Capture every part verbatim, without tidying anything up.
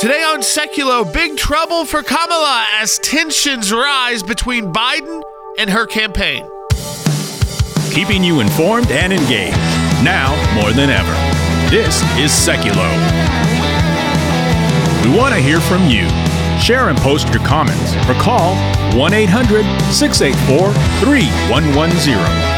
Today on Seculo, big trouble for Kamala as tensions rise between Biden and her campaign. Keeping you informed and engaged, now more than ever. This is Seculo. We want to hear from you. Share and post your comments or call one eight hundred, six eight four, three one one zero.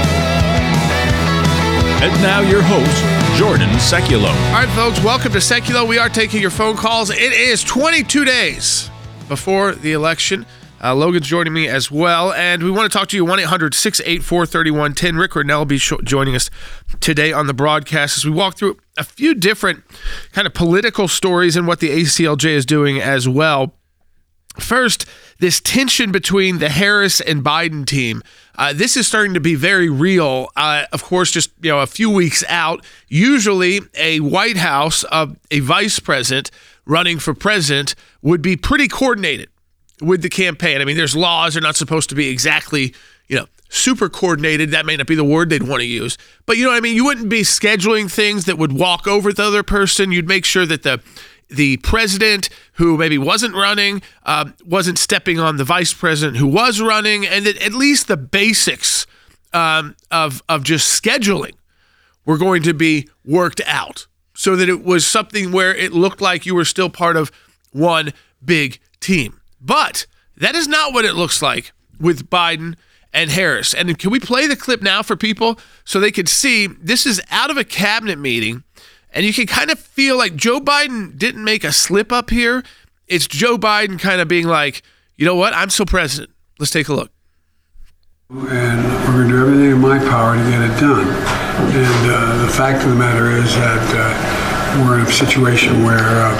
And now your host, Jordan Seculo. All right, folks, welcome to Seculo. We are taking your phone calls. It is twenty-two days before the election. Uh, Logan's joining me as well, and we want to talk to you, one eight hundred, six eight four, three one one zero. Rick Renell will be sh- joining us today on the broadcast as we walk through a few different kind of political stories and what the A C L J is doing as well. First, this tension between the Harris and Biden team. Uh, this is starting to be very real. Uh, of course, just you know, a few weeks out. Usually, a White House, uh, a vice president running for president would be pretty coordinated with the campaign. I mean, there's laws; they're not supposed to be exactly, you know, super coordinated. That may not be the word they'd want to use, but you know what I mean. You wouldn't be scheduling things that would walk over the other person. You'd make sure that the the president who maybe wasn't running uh, wasn't stepping on the vice president who was running, and that at least the basics um, of of just scheduling were going to be worked out so that it was something where it looked like you were still part of one big team. But that is not what it looks like with Biden and Harris. And can we play the clip now for people so they can see this is out of a cabinet meeting? And you can kind of feel like Joe Biden didn't make a slip up here. It's Joe Biden kind of being like, you know what? I'm still president. Let's take a look. And we're going to do everything in my power to get it done. And uh, the fact of the matter is that uh, we're in a situation where, uh,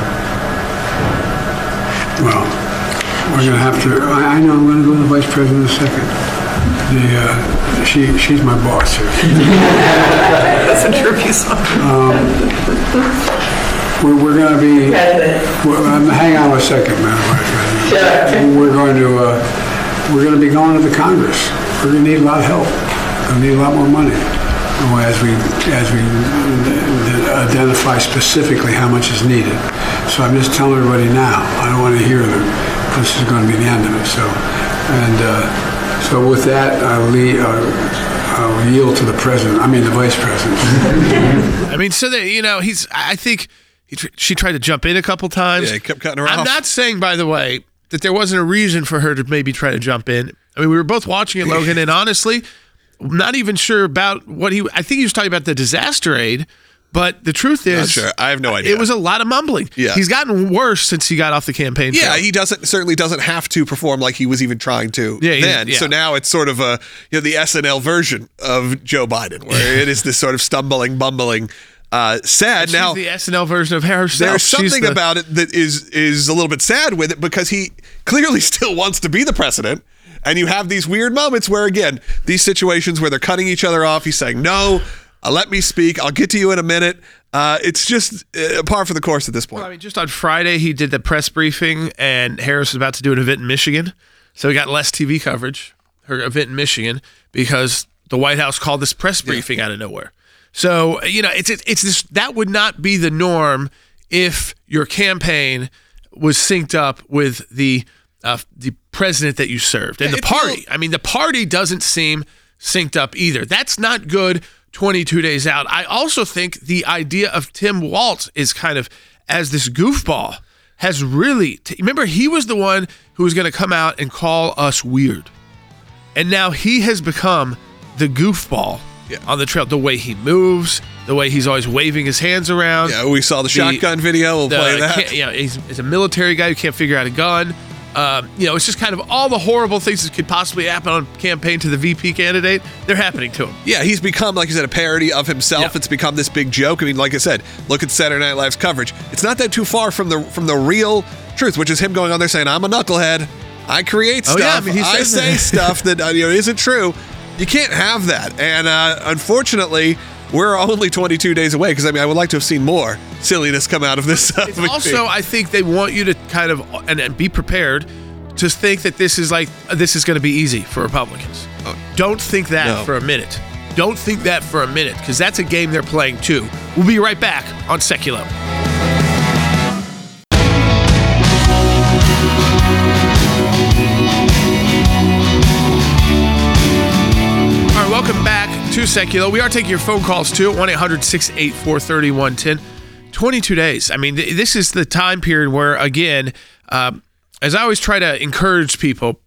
well, we're going to have to, I, I know I'm going to go to the vice president in a second. The, uh, she, she's my boss here. That's a true piece of um, we're, we're going to be, um, hang on a second, man. Sure. We're going to, uh, we're going to be going to the Congress. We're going to need a lot of help. We're going to need a lot more money as we, as we identify specifically how much is needed. So I'm just telling everybody now, I don't want to hear that this is going to be the end of it. So, and, uh, So with that, I'll, leave, uh, I'll yield to the president. I mean, the vice president. I mean, so that, you know, he's, I think he tr- she tried to jump in a couple times. Yeah, he kept cutting her off. I'm not saying, by the way, that there wasn't a reason for her to maybe try to jump in. I mean, we were both watching it, Logan, and honestly, I'm not even sure about what he, I think he was talking about the disaster aid. But the truth is, not sure. I have no idea. It was a lot of mumbling. Yeah. He's gotten worse since he got off the campaign trail. Yeah, he doesn't certainly doesn't have to perform like he was even trying to yeah, then. Yeah. So now it's sort of a you know the S N L version of Joe Biden, where it is this sort of stumbling, bumbling, uh, sad. She's now the S N L version of herself. There's She's something the, about it that is is a little bit sad with it because he clearly still wants to be the president. And you have these weird moments where, again, these situations where they're cutting each other off. He's saying, no, uh, let me speak. I'll get to you in a minute. Uh, it's just uh, par for the course at this point. Well, I mean, just on Friday, he did the press briefing, and Harris was about to do an event in Michigan. So he got less T V coverage, her event in Michigan, because the White House called this press briefing yeah. out of nowhere. So, you know, it's, it's, it's this, that would not be the norm if your campaign was synced up with the uh, the president that you served. And yeah, the party, feels- I mean, the party doesn't seem synced up either. That's not good twenty-two days out. I also think the idea of Tim Walz is kind of, as this goofball, has really, t- remember, he was the one who was going to come out and call us weird. And now he has become the goofball yeah. on the trail. The way he moves, the way he's always waving his hands around. Yeah, we saw the, the shotgun video. We'll the, play that. You know, he's, he's a military guy who can't figure out a gun. Um, you know, it's just kind of all the horrible things that could possibly happen on campaign to the V P candidate. They're happening to him. Yeah, he's become, like you said, a parody of himself. Yeah. It's become this big joke. I mean, like I said, look at Saturday Night Live's coverage. It's not that too far from the from the real truth, which is him going on there saying, "I'm a knucklehead. I create stuff. Oh, yeah, I, mean, he I say that. stuff that uh, you know isn't true." You can't have that, and uh, unfortunately, we're only twenty-two days away. Because I mean, I would like to have seen more silliness come out of this. Uh, it's also, I think they want you to kind of and, and be prepared to think that this is like this is going to be easy for Republicans. Oh. Don't think that no. for a minute. Don't think that for a minute, because that's a game they're playing too. We'll be right back on Seculo. to Seculo. We are taking your phone calls too at one eight hundred six eight four three one one zero. twenty-two days. I mean, th- this is the time period where, again, um, as I always try to encourage people,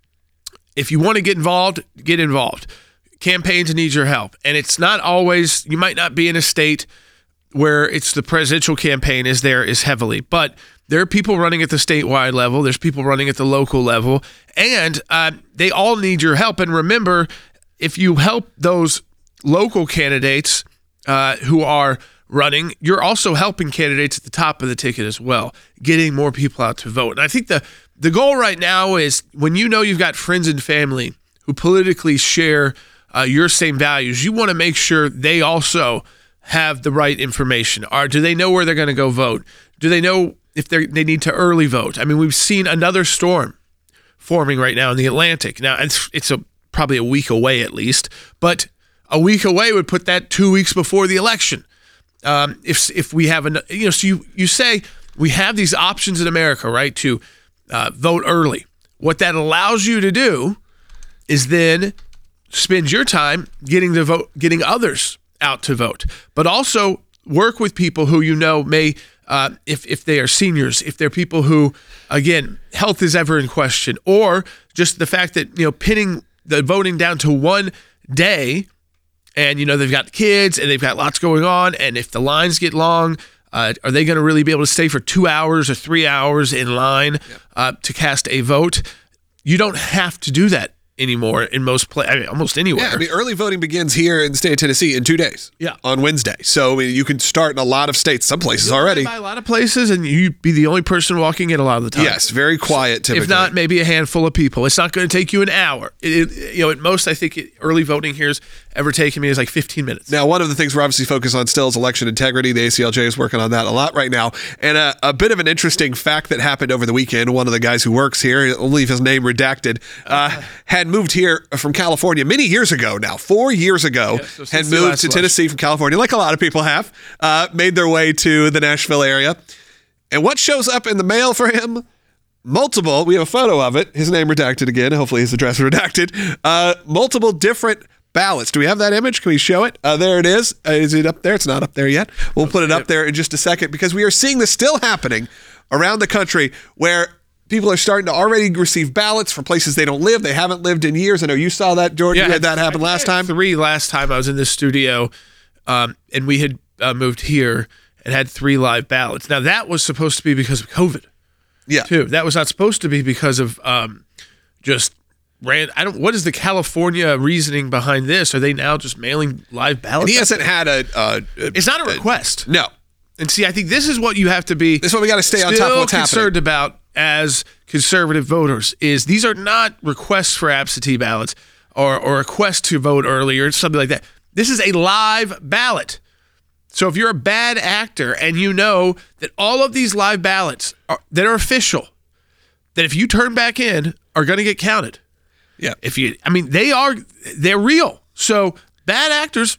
if you want to get involved, get involved. Campaigns need your help. And it's not always, you might not be in a state where it's the presidential campaign is there is heavily, but there are people running at the statewide level. There's people running at the local level, and uh, they all need your help. And remember, if you help those local candidates uh, who are running, you're also helping candidates at the top of the ticket as well, getting more people out to vote. And I think the the goal right now is when you know you've got friends and family who politically share uh, your same values, you want to make sure they also have the right information. Or do they know where they're going to go vote? Do they know if they they need to early vote? I mean, we've seen another storm forming right now in the Atlantic. Now, it's it's a probably a week away at least, but a week away would put that two weeks before the election. Um, if if we have an, you know, so you, you say we have these options in America, right, to uh, vote early. What that allows you to do is then spend your time getting the vote, getting others out to vote, but also work with people who you know may, uh, if if they are seniors, if they're people who, again, health is ever in question, or just the fact that, you know, pinning the voting down to one day, and you know they've got kids and they've got lots going on, and if the lines get long, uh, are they going to really be able to stay for two hours or three hours in line uh, to cast a vote? You don't have to do that anymore in most pla- I mean, almost anywhere. Yeah, I mean, early voting begins here in the state of Tennessee in two days. Yeah, on Wednesday. So I mean, you can start in a lot of states, some places You'll already. By a lot of places, and you'd be the only person walking in a lot of the time. Yes, very quiet typically. If not, maybe a handful of people. It's not going to take you an hour. It, it, you know, at most, I think it, early voting here has ever taken me is like fifteen minutes. Now, one of the things we're obviously focused on still is election integrity. The A C L J is working on that a lot right now. And a, a bit of an interesting fact that happened over the weekend, one of the guys who works here, I'll leave his name redacted, uh, had moved here from California many years ago now, four years ago, yeah, so had moved to Tennessee from California, like a lot of people have, uh, made their way to the Nashville area. And what shows up in the mail for him? Multiple, we have a photo of it, his name redacted again, hopefully his address redacted, uh, multiple different ballots. Do we have that image? Can we show it? Uh, there it is. Uh, is it up there? It's not up there yet. We'll put it up there in just a second, because we are seeing this still happening around the country where people are starting to already receive ballots for places they don't live. They haven't lived in years. I know you saw that, Jordan. Yeah, you had that happen I last had time. Three last time I was in this studio, um, and we had uh, moved here and had three live ballots. Now, that was supposed to be because of COVID. Yeah. Too. That was not supposed to be because of um, just ran. I don't. What is the California reasoning behind this? Are they now just mailing live ballots? And he hasn't had a. Uh, it's not a request. Uh, no. And see, I think this is what you have to be. This is what we got to stay on top of what's concerned happening. about as conservative voters is these are not requests for absentee ballots or or requests to vote early or something like that. This is a live ballot. So if you're a bad actor and you know that all of these live ballots are, that are official, that if you turn back in are going to get counted. Yeah. If you, I mean, they are, they're real. So bad actors,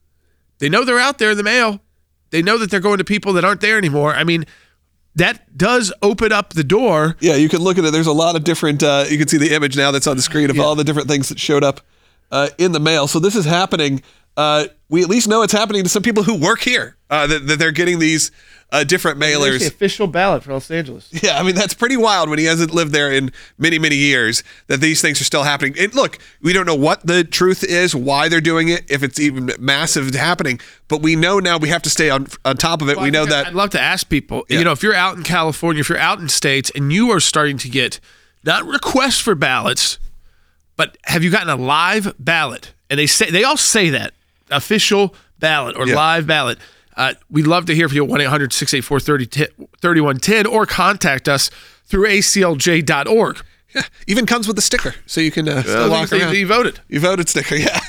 they know they're out there in the mail. They know that they're going to people that aren't there anymore. I mean, that does open up the door. Yeah, you can look at it. There's a lot of different, uh, you can see the image now that's on the screen of yeah. all the different things that showed up uh, in the mail. So this is happening. Uh, we at least know it's happening to some people who work here, uh, that, that they're getting these uh, different mailers. The official ballot for Los Angeles. Yeah, I mean, that's pretty wild when he hasn't lived there in many, many years, that these things are still happening. And look, we don't know what the truth is, why they're doing it, if it's even massive happening, but we know now we have to stay on on top of it. Well, we know I'd, that. I'd love to ask people, Yeah. you know, if you're out in California, if you're out in states and you are starting to get not requests for ballots, but have you gotten a live ballot? And they say, they all say that. Official ballot or Yeah. live ballot. Uh, we'd love to hear from you at one eight hundred six eight four three one one zero or contact us through A C L J dot org. Yeah, even comes with a sticker, so you can uh, still walk They- around. You voted. You voted sticker, yeah.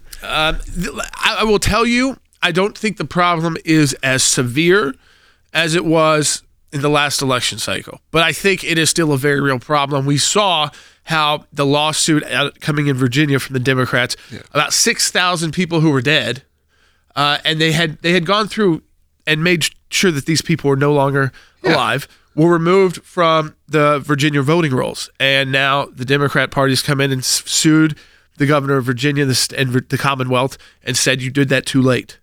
Um, th- I, I will tell you, I don't think the problem is as severe as it was in the last election cycle, but I think it is still a very real problem. We saw how the lawsuit out, coming in Virginia from the Democrats, yeah. about six thousand people who were dead, uh, and they had they had gone through and made sure that these people were no longer yeah. alive, were removed from the Virginia voting rolls, and now the Democrat party's come in and sued the governor of Virginia the, st- and the Commonwealth and said you did that too late.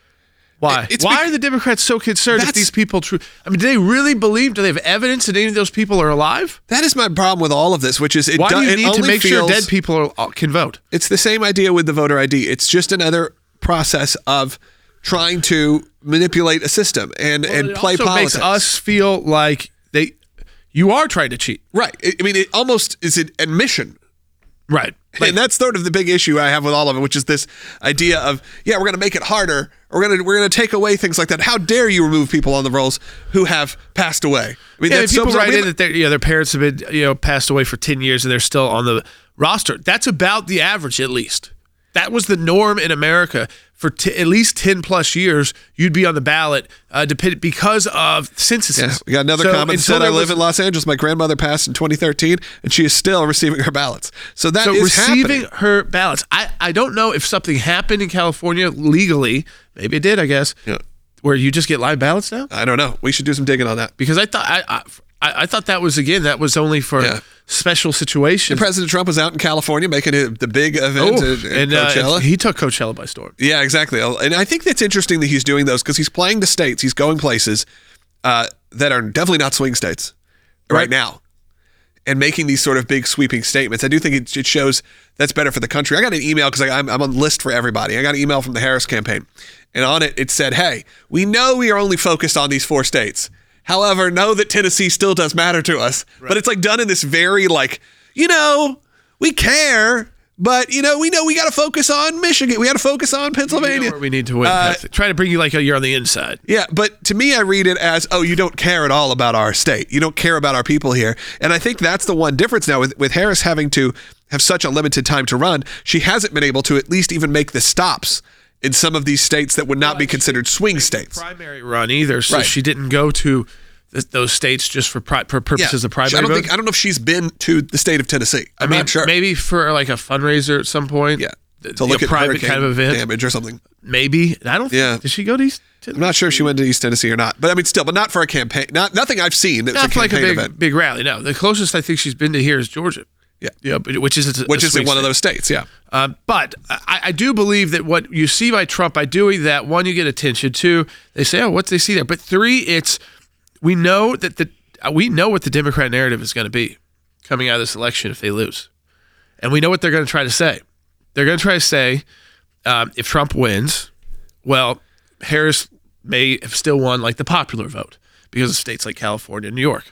Why? It's Why bec- are the Democrats so concerned if That's- these people true? I mean, do they really believe? Do they have evidence that any of those people are alive? That is my problem with all of this, which is it, Why do, do you it need to only make sure feels- dead people are, can vote? It's the same idea with the voter I D. It's just another process of trying to manipulate a system and, and It play also politics. makes us feel like they, you are trying to cheat. Right. I I mean, it almost is an admission. Right. And that's sort of the big issue I have with all of it, which is this idea of, yeah, we're going to make it harder. We're going to we're going to take away things like that. How dare you remove people on the rolls who have passed away? I mean, Yeah, that's people so bizarre. write We in have- that their, you know, their parents have been, you know, passed away for ten years and they're still on the roster. That's about the average, at least. That was the norm in America for t- at least ten plus years. You'd be on the ballot, uh, depend- because of censuses. Yeah, we got another So comment that until said, I there live was- in Los Angeles. My grandmother passed in twenty thirteen, and she is still receiving her ballots. So that So is receiving happening. her ballots. I, I don't know if something happened in California legally. Maybe it did, I guess. Yeah. Where you just get live ballots now? I don't know. We should do some digging on that. Because I thought I, I I thought that was again that was only for Yeah. special situations. President Trump was out in California making it the big event Oh, at, at and uh, Coachella. he took Coachella by storm. Yeah, exactly. And I think that's interesting that he's doing those because he's playing the states. He's going places uh, that are definitely not swing states right, Right. now and making these sort of big sweeping statements. I do think it, it shows that's better for the country. I got an email because I'm, I'm on the list for everybody. I got an email from the Harris campaign. And on it, it said, hey, we know we are only focused on these four states. However, know that Tennessee still does matter to us. Right. But it's like done in this very like, you know, we care. But, you know, we know we got to focus on Michigan. We got to focus on Pennsylvania. We know where we need to win. Uh, Try to bring you like a, you're on the inside. Yeah, but to me, I read it as, oh, you don't care at all about our state. You don't care about our people here. And I think that's the one difference now with, with Harris having to have such a limited time to run. She hasn't been able to at least even make the stops in some of these states that would not be considered swing states. Primary run either, so Right. she didn't go to th- those states just for, pri- for purposes Yeah. of primary I don't vote. think I don't know if she's been to the state of Tennessee. I'm I mean, not sure. maybe for like a fundraiser at some point. Yeah. Th- To you look know, at private hurricane kind of event. damage or something. Maybe. I don't. Yeah. Think, did she go to East? I'm not sure if she went to East Tennessee or not. But I mean, still, but not for a campaign. Not nothing I've seen. That's Not a for like a campaign big event. big rally. No, the closest I think she's been to here is Georgia. Yeah. Yeah, but- which is a, Which a is in swing one of state. those states. Yeah. Um, but I, I do believe that what you see by Trump, by doing that, one, you get attention. Two, they say, oh, what do they see there? But three, it's we know that the we know what the Democrat narrative is going to be coming out of this election if they lose, and we know what they're going to try to say. They're going to try to say, um, if Trump wins, well, Harris may have still won like the popular vote because of states like California and New York.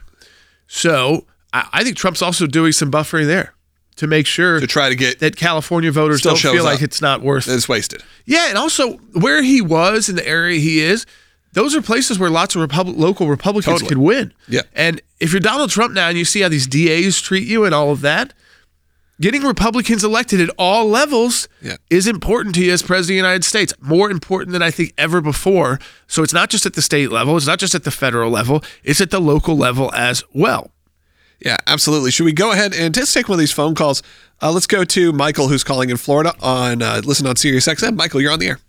So I, I think Trump's also doing some buffering there to make sure To try to get that California voters Still don't shows feel like up. it's not worth it. it's wasted. Yeah, and also where he was in the area he is, those are places where lots of Repub- local Republicans Totally. could win. Yeah. And if you're Donald Trump now and you see how these D As treat you and all of that, getting Republicans elected at all levels Yeah. is important to you as president of the United States. More important than I think ever before. So it's not just at the state level, it's not just at the federal level, it's at the local level as well. Yeah, absolutely. Should we go ahead and just take one of these phone calls? Uh, let's go to Michael, who's calling in Florida on uh, listen on Sirius X M. Michael, you're on the air.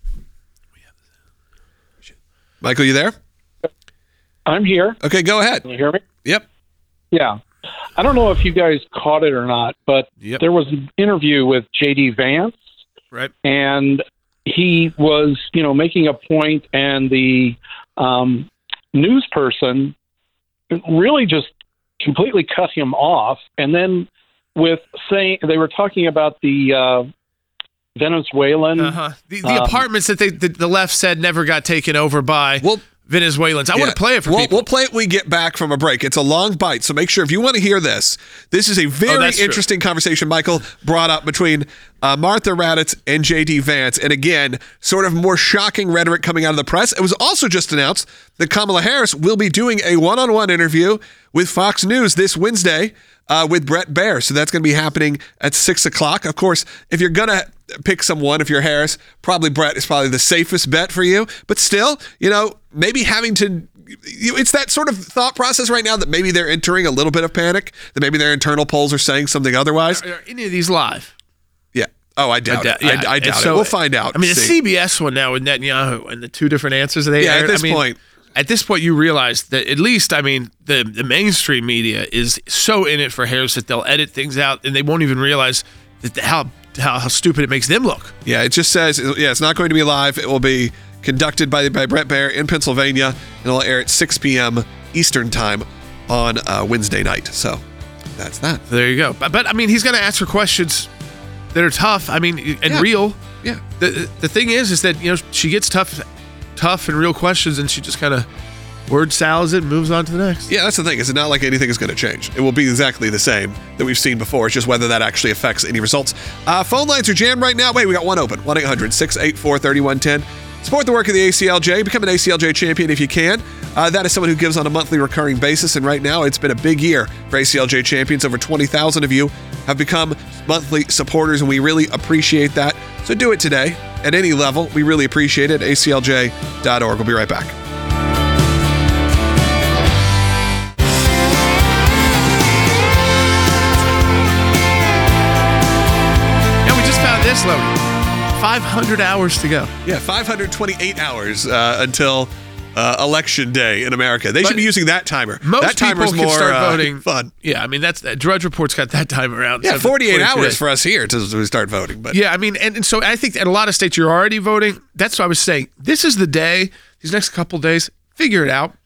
Michael, you there? I'm here. Okay, go ahead. Can you hear me? Yep. Yeah. I don't know if you guys caught it or not, but Yep. there was an interview with J D Vance, Right. and he was, you know, making a point, and the um, news person really just completely cut him off. And then with saying they were talking about the uh, Venezuelan. Uh-huh. The, the Um, apartments that they the, the left said never got taken over by Well, Venezuelans. I Yeah. want to play it for we'll, people. We'll play it when we get back from a break. It's a long bite, so make sure if you want to hear this, this is a very Oh, that's true. interesting conversation Michael brought up between uh, Martha Raddatz and J D Vance. And again, sort of more shocking rhetoric coming out of the press. It was also just announced that Kamala Harris will be doing a one-on-one interview with Fox News this Wednesday uh, with Brett Baer. So that's going to be happening at six o'clock. Of course, if you're going to pick someone, if you're Harris, probably Brett is probably the safest bet for you. But still, you know, maybe having to, it's that sort of thought process right now that maybe they're entering a little bit of panic, that maybe their internal polls are saying something otherwise. Are any of these live? Yeah. Oh, I doubt, doubt- it. I, yeah. I And doubt so- it. We'll find out. I mean, the See. C B S one now with Netanyahu and the two different answers that they Yeah, at aired, this I mean, point- At this point, you realize that at least, I mean, the, the mainstream media is so in it for Harris that they'll edit things out and they won't even realize that the, how how, how stupid it makes them look. Yeah, it just says, yeah, it's not going to be live. It will be conducted by, by Bret Baier in Pennsylvania, and it'll air at six p.m. Eastern time on uh, Wednesday night. So that's that. There you go. But, but I mean, he's going to ask her questions that are tough. I mean, and Yeah. real. Yeah. The the thing is, is that, you know, she gets tough, tough and real questions, and she just kind of word salads it and moves on to the next. Yeah, that's the thing. Is it's not like anything is going to change. It will be exactly the same that we've seen before. It's just whether that actually affects any results. Uh, phone lines are jammed right now. Wait, we got one open. one eight hundred six eight four three one one zero. Support the work of the A C L J. Become an A C L J champion if you can. Uh, that is someone who gives on a monthly recurring basis. And right now, it's been a big year for A C L J champions. Over twenty thousand of you have become monthly supporters, and we really appreciate that. So do it today at any level. We really appreciate it. A C L J dot org. We'll be right back. And we just found this, Logan. five hundred hours to go. Yeah, five hundred twenty-eight hours uh, until uh, election day in America. They But should be using that timer. Most that timer's people can more start uh, voting. fun. Yeah, I mean, that's uh, Drudge Report's got that time around. Yeah, seven- forty-eight twenty-two hours days. for us here to, to start voting. But Yeah, I mean, and, and so I think in a lot of states you're already voting. That's what I was saying. This is the day, these next couple days, figure it out.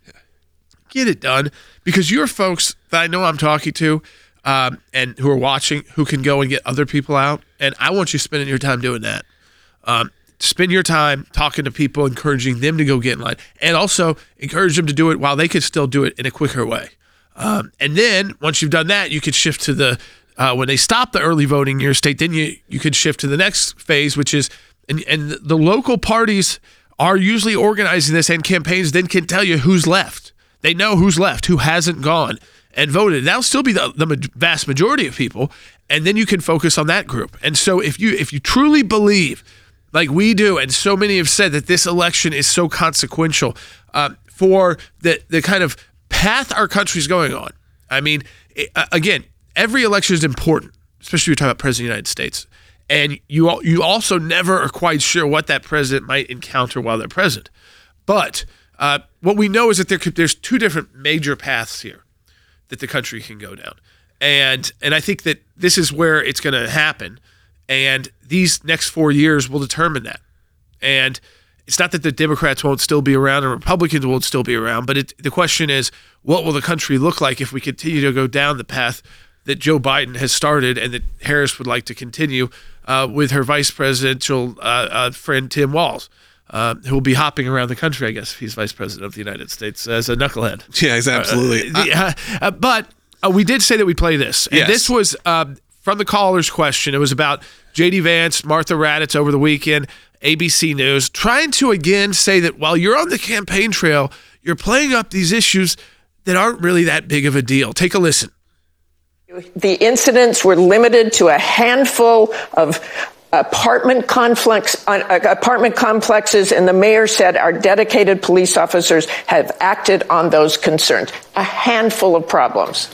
Get it done. Because you're folks that I know I'm talking to um, and who are watching who can go and get other people out. And I want you spending your time doing that. Um, spend your time talking to people, encouraging them to go get in line, and also encourage them to do it while they could still do it in a quicker way. Um, and then once you've done that, you could shift to the uh, when they stop the early voting in your state. Then you you could shift to the next phase, which is and and the local parties are usually organizing this, and campaigns then can tell you who's left. They know who's left, who hasn't gone and voted. That'll still be the, the ma- vast majority of people, and then you can focus on that group. And so if you if you truly believe, like we do, and so many have said, that this election is so consequential uh, for the the kind of path our country's going on. I mean, it, uh, again, every election is important, especially when you're talking about President of the United States. And you al- you also never are quite sure what that president might encounter while they're president. But uh, what we know is that there could, there's two different major paths here that the country can go down. And and I think that this is where it's going to happen. And these next four years will determine that. And it's not that the Democrats won't still be around and Republicans won't still be around, but it, the question is, what will the country look like if we continue to go down the path that Joe Biden has started and that Harris would like to continue uh, with her vice presidential uh, uh, friend Tim Walz, uh, who will be hopping around the country, I guess, if he's vice president of the United States as a knucklehead. yeah, he's absolutely. Uh, uh, uh, but uh, we did say that we'd play this. And Yes. this was um, from the caller's question. It was about J D Vance, Martha Raddatz over the weekend, A B C News, trying to again say that while you're on the campaign trail, you're playing up these issues that aren't really that big of a deal. Take a listen. The incidents were limited to a handful of apartment complex, uh, apartment complexes, and the mayor said our dedicated police officers have acted on those concerns. A handful of problems.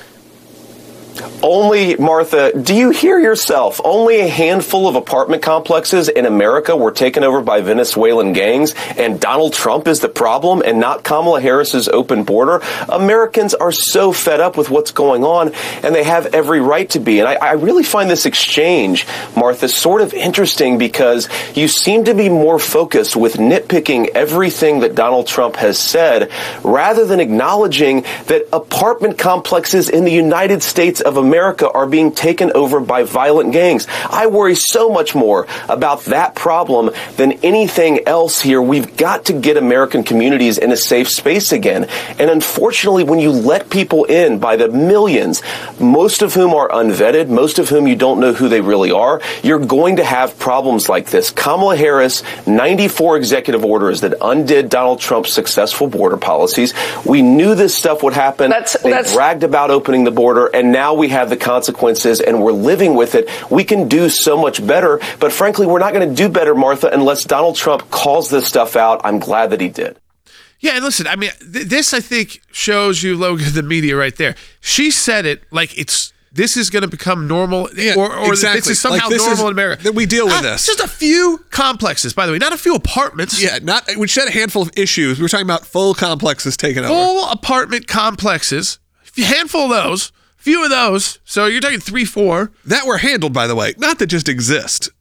Only, Martha, do you hear yourself? Only a handful of apartment complexes in America were taken over by Venezuelan gangs, and Donald Trump is the problem and not Kamala Harris's open border? Americans are so fed up with what's going on, and they have every right to be. And I, I really find this exchange, Martha, sort of interesting because you seem to be more focused with nitpicking everything that Donald Trump has said rather than acknowledging that apartment complexes in the United States of America are being taken over by violent gangs. I worry so much more about that problem than anything else here. We've got to get American communities in a safe space again. And unfortunately, when you let people in by the millions, most of whom are unvetted, most of whom you don't know who they really are, you're going to have problems like this. Kamala Harris, ninety-four executive orders that undid Donald Trump's successful border policies. We knew this stuff would happen. That's, they that's, bragged about opening the border, and now we have the consequences, and we're living with it. We can do so much better, but frankly, we're not going to do better, Martha, unless Donald Trump calls this stuff out. I'm glad that he did. Yeah, and listen, I mean, th- this, I think, shows you, Logan, the media right there. She said it like it's this is going to become normal, Yeah, or, or exactly. this is somehow Like, this normal is- in America. that we deal with Ah, this. Just a few complexes, by the way, not a few apartments. Yeah, not we said a handful of issues. We were talking about full complexes taken over. Full apartment complexes, a handful of those, few of those. So you're talking three, four. That were handled, by the way, not that just exist.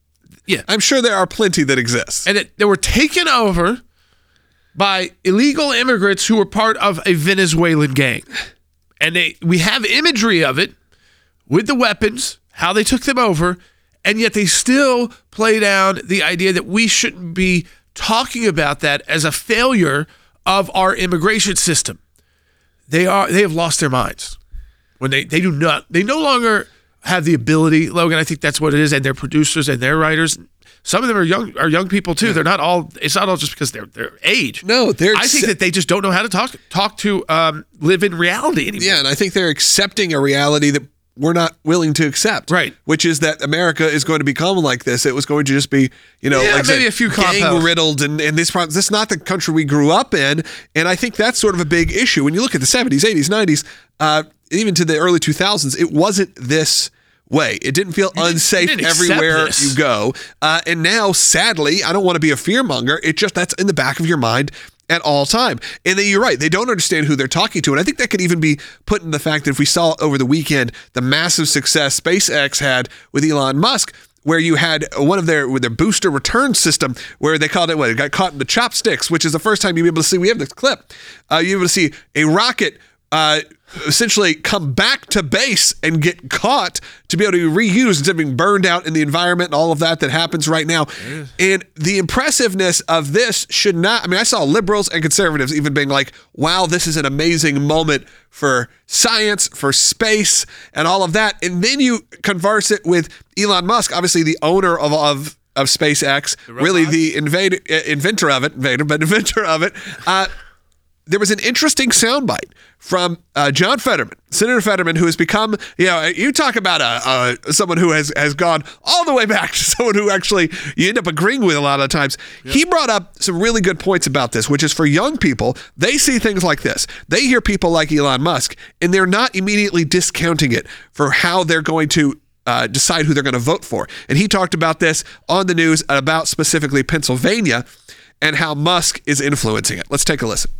Yeah. I'm sure there are plenty that exist. And that they were taken over by illegal immigrants who were part of a Venezuelan gang. And they we have imagery of it with the weapons, how they took them over, and yet they still play down the idea that we shouldn't be talking about that as a failure of our immigration system. They are they have lost their minds. When they, they do not, they no longer have the ability, Logan, I think that's what it is, and their producers and their writers. Some of them are young are young people too. Yeah. They're not all. It's not all just because they're their age. No, they're. I think that they just don't know how to talk talk to um, live in reality anymore. Yeah, and I think they're accepting a reality that we're not willing to accept. Right, which is that America is going to become like this. It was going to just be, you know, yeah, like maybe said, a few gang riddled, and and this this is not the country we grew up in. And I think that's sort of a big issue when you look at the seventies, eighties, nineties, uh, even to the early two thousands. It wasn't this way. It didn't feel you unsafe didn't, you didn't everywhere this. you go. Uh, and now, sadly, I don't want to be a fearmonger. It just, that's in the back of your mind at all time. And then you're right. They don't understand who they're talking to. And I think that could even be put in the fact that if we saw over the weekend, the massive success SpaceX had with Elon Musk, where you had one of their with their booster return system, where they called it what? It got caught in the chopsticks, which is the first time you'll be able to see, we have this clip, uh, you're able to see a rocket uh, essentially come back to base and get caught to be able to be reused instead of being burned out in the environment and all of that that happens right now. Yeah. And the impressiveness of this should not, I mean, I saw liberals and conservatives even being like, wow, this is an amazing moment for science, for space, and all of that. And then you converse it with Elon Musk, obviously the owner of, of, of SpaceX, the really the invader, inventor of it, invader, but inventor of it. Uh, There was an interesting soundbite from uh, John Fetterman, Senator Fetterman, who has become, you know, you talk about a, a someone who has, has gone all the way back to someone who actually you end up agreeing with a lot of times. Yep. He brought up some really good points about this, which is for young people, they see things like this. They hear people like Elon Musk, and they're not immediately discounting it for how they're going to uh, decide who they're going to vote for. And he talked about this on the news about specifically Pennsylvania and how Musk is influencing it. Let's take a listen.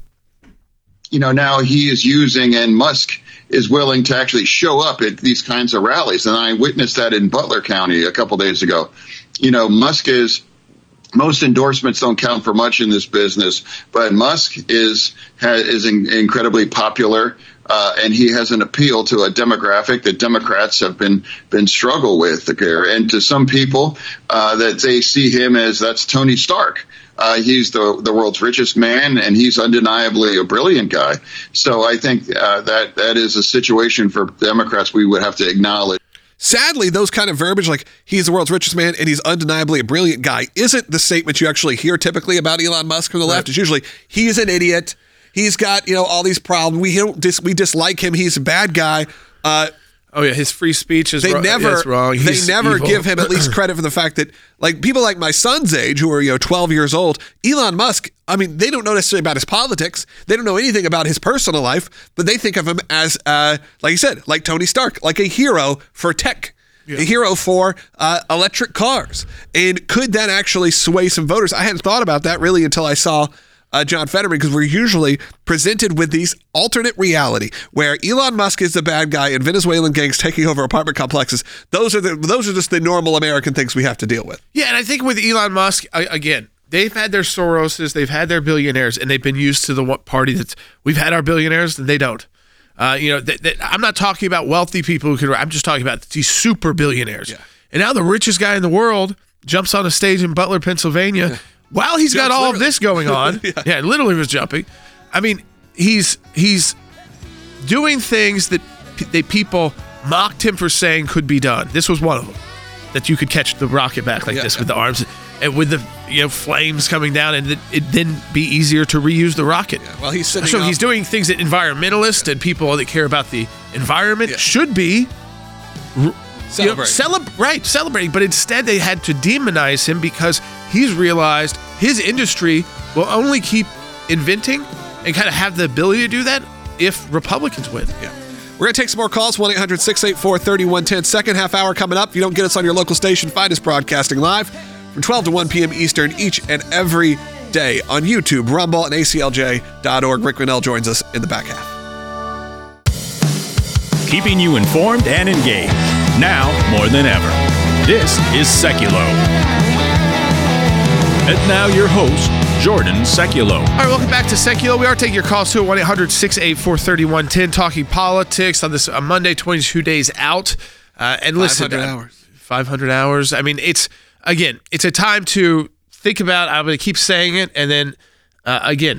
You know, now he is using, and Musk is willing to actually show up at these kinds of rallies. And I witnessed that in Butler County a couple days ago. You know, Musk is, most endorsements don't count for much in this business, but Musk is has, is in, incredibly popular, uh, and he has an appeal to a demographic that Democrats have been been struggle with. And to some people, uh, that they see him as that's Tony Stark. Uh, he's the the world's richest man, and he's undeniably a brilliant guy. So I think uh, that that is a situation for Democrats we would have to acknowledge. Sadly, those kind of verbiage, like he's the world's richest man and he's undeniably a brilliant guy, isn't the statement you actually hear typically about Elon Musk from the left. Right. It's usually he's an idiot. He's got, you know, all these problems. We don't dis- we dislike him. He's a bad guy. Uh, Oh yeah, his free speech is they ro- never yeah, wrong. He's they never evil. give him at least credit for the fact that, like, people like my son's age who are, you know, twelve years old, Elon Musk, I mean, they don't know necessarily about his politics. They don't know anything about his personal life, but they think of him as, uh, like you said, like Tony Stark, like a hero for tech. Yeah. A hero for uh, electric cars. And could that actually sway some voters? I hadn't thought about that really until I saw Uh, John Fetterman, because we're usually presented with these alternate reality where Elon Musk is the bad guy and Venezuelan gangs taking over apartment complexes. Those are the those are just the normal American things we have to deal with. Yeah, and I think with Elon Musk, again, they've had their Soroses, they've had their billionaires, and they've been used to the party that's, we've had our billionaires, and they don't. Uh, you know, they, they, I'm not talking about wealthy people who can, I'm just talking about these super billionaires. Yeah. And now the richest guy in the world jumps on a stage in Butler, Pennsylvania, yeah. While he's got all literally. of this going on, yeah. yeah, literally was jumping. I mean, he's he's doing things that p- they people mocked him for saying could be done. This was one of them, that you could catch the rocket back like yeah, this yeah. with the arms and with the you know flames coming down, and it, it then be easier to reuse the rocket. Yeah, well, he's sitting so up. he's doing things that environmentalists and people that care about the environment yeah. should be. R- You know, celeb- right, celebrating, but instead they had to demonize him because he's realized his industry will only keep inventing and kind of have the ability to do that if Republicans win. Yeah. We're going to take some more calls, one eight hundred six eight four three one one zero. Second half hour coming up. If you don't get us on your local station, find us broadcasting live from twelve to one p.m. Eastern each and every day on YouTube, Rumble, and A C L J dot org. Rick Grinnell joins us in the back half. Keeping you informed and engaged, now more than ever. This is Seculo. And now your host, Jordan Sekulow. All right, welcome back to Sekulow. We are taking your calls too at one eight hundred six eight four three one one zero, talking politics on this uh, Monday, twenty-two days out. Uh, and listen, five hundred hours. five hundred hours. I mean, it's, again, it's a time to think about, I'm going to keep saying it, and then, uh, again,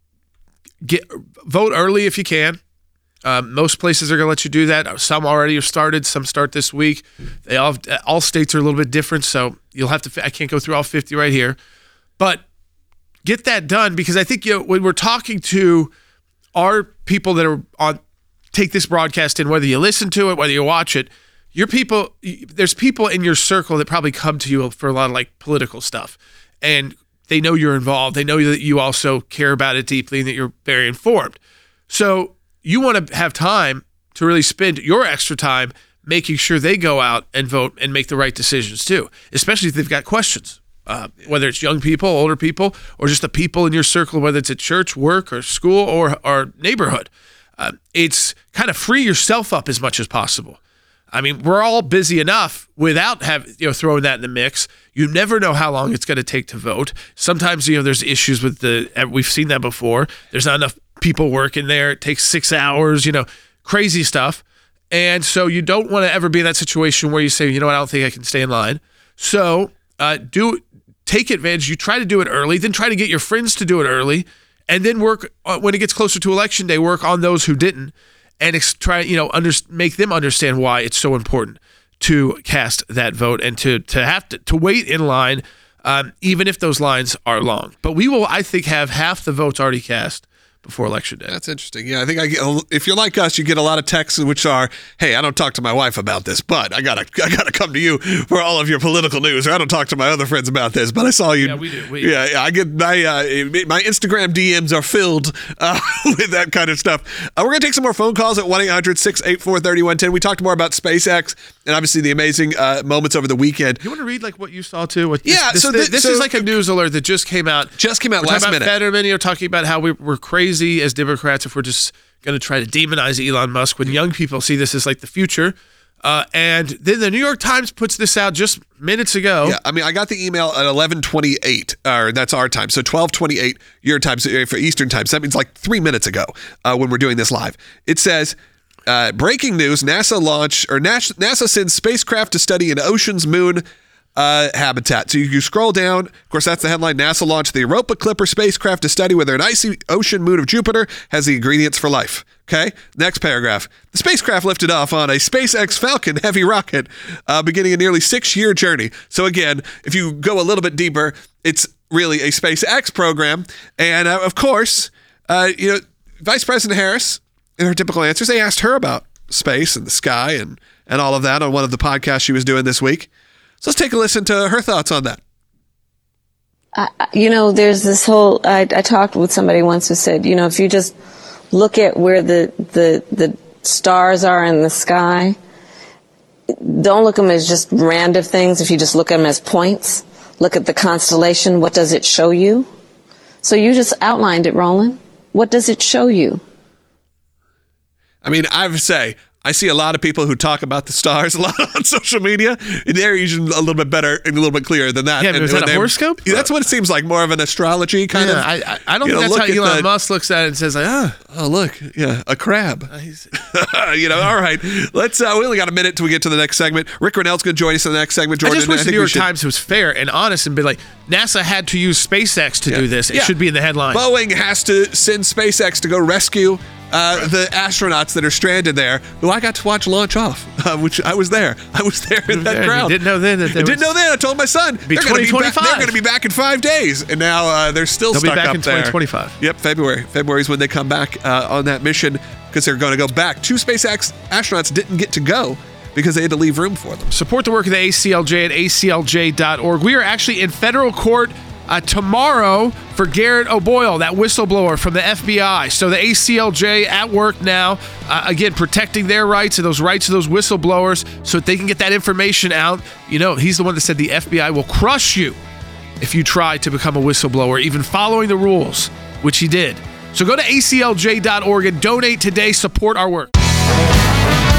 get vote early if you can. Uh, most places are going to let you do that. Some already have started. Some start this week. They all all states are a little bit different, so you'll have to. I can't go through all fifty right here, but get that done, because I think, you know, when we're talking to our people that are on, take this broadcast in, whether you listen to it, whether you watch it, your people, there's people in your circle that probably come to you for a lot of like political stuff, and they know you're involved. They know that you also care about it deeply and that you're very informed. So you want to have time to really spend your extra time making sure they go out and vote and make the right decisions too, especially if they've got questions, uh, whether it's young people, older people, or just the people in your circle, whether it's at church, work, or school, or, or neighborhood. Uh, it's kind of free yourself up as much as possible. I mean, we're all busy enough without have, you know, throwing that in the mix. You never know how long it's going to take to vote. Sometimes, you know, there's issues with the, we've seen that before. There's not enough people working there. It takes six hours, you know, crazy stuff. And so you don't want to ever be in that situation where you say, you know what, I don't think I can stay in line. So uh, do take advantage. You try to do it early, then try to get your friends to do it early, and then work, uh, when it gets closer to election day, work on those who didn't. And ex- try, you know, under, make them understand why it's so important to cast that vote and to to have to, to wait in line, um, even if those lines are long. But we will, I think, have half the votes already cast before election day. That's interesting. Yeah, I think I get, if you're like us, you get a lot of texts which are, "Hey, I don't talk to my wife about this, but I gotta, I gotta come to you for all of your political news." Or I don't talk to my other friends about this, but I saw you. Yeah, we do. We, yeah, yeah, I get my uh, my Instagram D Ms are filled uh, with that kind of stuff. Uh, we're gonna take some more phone calls at one eight hundred six eight four three one one zero. We talked more about SpaceX and obviously the amazing uh, moments over the weekend. You want to read like what you saw too? What this, yeah. This, so this, the, this so, is like a news alert that just came out. Just came out we're last talking minute. About Fetterman, you know, talking about how we, we're crazy as Democrats if we're just going to try to demonize Elon Musk when young people see this as like the future. Uh, and then the New York Times puts this out just minutes ago. Yeah, I mean, I got the email at eleven twenty-eight, or that's our time. So twelve twenty-eight your time, so for Eastern time. So that means like three minutes ago uh, when we're doing this live. It says, uh, breaking news, NASA launch, or NASA sends spacecraft to study an ocean's moon Uh, habitat. So you, you scroll down. Of course, that's the headline. NASA launched the Europa Clipper spacecraft to study whether an icy ocean moon of Jupiter has the ingredients for life. Okay. Next paragraph. The spacecraft lifted off on a SpaceX Falcon Heavy rocket, uh, beginning a nearly six-year journey. So again, if you go a little bit deeper, it's really a SpaceX program. And uh, of course, uh, you know, Vice President Harris, in her typical answers, they asked her about space and the sky and and all of that on one of the podcasts she was doing this week. So let's take a listen to her thoughts on that. Uh, you know, there's this whole, I, I talked with somebody once who said, you know, if you just look at where the, the, the stars are in the sky, don't look at them as just random things. If you just look at them as points, look at the constellation, what does it show you? So you just outlined it, Roland. What does it show you? I mean, I would say, I see a lot of people who talk about the stars a lot on social media. They're usually a little bit better and a little bit clearer than that. Yeah, but is that a horoscope? Yeah, that's what it seems like, more of an astrology kind yeah, of. I, I, I don't think know, that's how Elon the, Musk looks at it and says, like, ah, oh, look, yeah, a crab. Uh, you know, all right. Let's. Uh, we only got a minute till we get to the next segment. Rick Renell's going to join us in the next segment. Jordan, I just wish I the New York should... Times was fair and honest and be like, NASA had to use SpaceX to yeah. do this. It yeah. should be in the headline. Boeing has to send SpaceX to go rescue Uh, the astronauts that are stranded there, who I got to watch launch off, uh, which I was there. I was there in that yeah, crowd. You didn't know then that I didn't know then. I told my son be they're going to be back. They're going to be back in five days, and now uh, they're still They'll stuck be back up in there. twenty twenty-five. Yep, February. February is when they come back uh, on that mission because they're going to go back. Two SpaceX astronauts didn't get to go because they had to leave room for them. Support the work of the A C L J at A C L J dot org. We are actually in federal court Uh, tomorrow for Garrett O'Boyle, that whistleblower from the F B I. So the A C L J at work now, uh, again, protecting their rights and those rights of those whistleblowers so that they can get that information out. You know, he's the one that said the F B I will crush you if you try to become a whistleblower, even following the rules, which he did. So go to A C L J dot org and donate today. Support our work.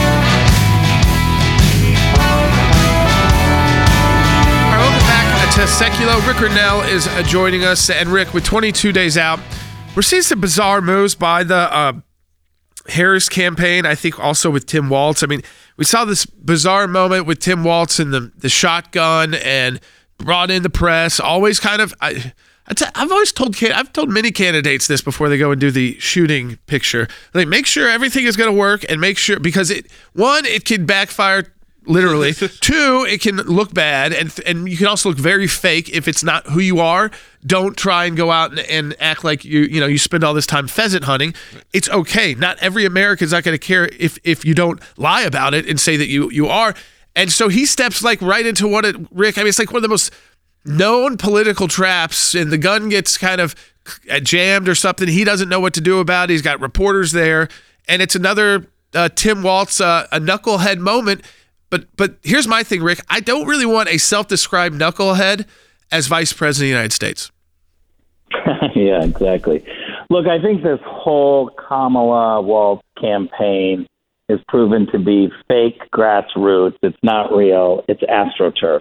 To Sekulow. Rick Grenell is uh, joining us. And Rick, with twenty-two days out, we're seeing some bizarre moves by the uh, Harris campaign, I think also with Tim Walz. I mean, we saw this bizarre moment with Tim Walz and the, the shotgun and brought in the press, always kind of... I, I t- I've always told I've told many candidates this before they go and do the shooting picture. Like, make sure everything is going to work, and make sure, because it one, it can backfire literally. Two, it can look bad, and and you can also look very fake if it's not who you are. Don't try and go out and, and act like you you know you spend all this time pheasant hunting. It's okay. Not every American's not going to care if if you don't lie about it and say that you you are. And so he steps like right into what it Rick. I mean, it's like one of the most known political traps, and the gun gets kind of jammed or something. He doesn't know what to do about it. He's got reporters there, and it's another uh, Tim Walz, uh, a knucklehead moment. But but here's my thing, Rick. I don't really want a self-described knucklehead as vice president of the United States. Yeah, exactly. Look, I think this whole Kamala Walz campaign is proven to be fake grassroots. It's not real. It's AstroTurf.